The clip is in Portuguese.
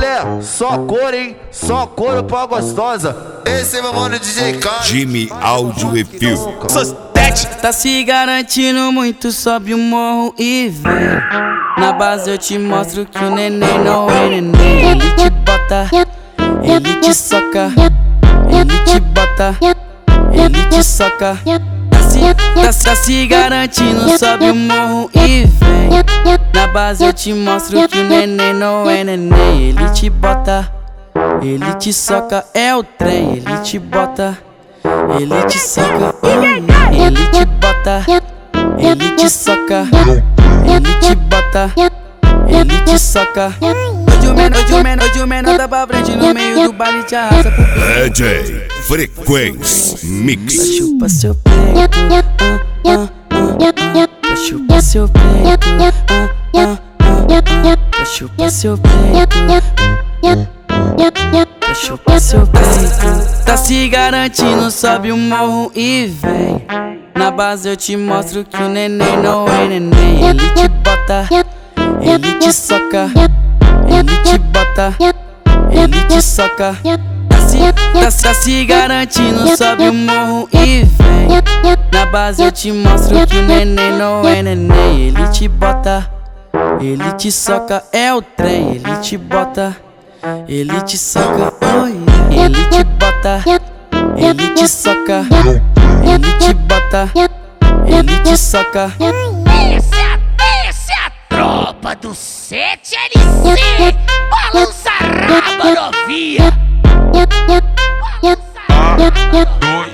mulher, só cor, hein? Só couro pra gostosa. Esse é meu mano DJ Kai. Jimmy Áudio e Fio. Tá se garantindo muito, sobe o morro e vem. Na base eu te mostro que o neném não é neném. Ele te bota, ele te soca. Ele te bota, ele te soca. Tá se garantindo, sobe o morro e vem. Na base eu te mostro que o neném não é neném. Ele te bota, ele te soca, é o trem. Ele te bota, ele te soca, ele te bota, ele te soca, ele te bota, ele te soca. Hoje o menor tá pra frente no meio do baile, te arrasta pro pé. DJ Frequência Mix. Chupa seu peito, chupa seu peito, chupa seu peito, chupa seu peito. Tá se garantindo, sobe o morro e vem. Na base eu te mostro que o neném não é neném. Ele te bota, ele te soca, ele te bota, ele te soca. Tá se garantindo, sobe o morro e vem. Na base eu te mostro que o neném não é neném. Ele te bota, ele te soca, é o trem. Ele te bota, ele te soca, ele te bota, ele te soca, ele te bota, ele te soca. Essa é a tropa do 7LC. Balança raba novinha. A, 2,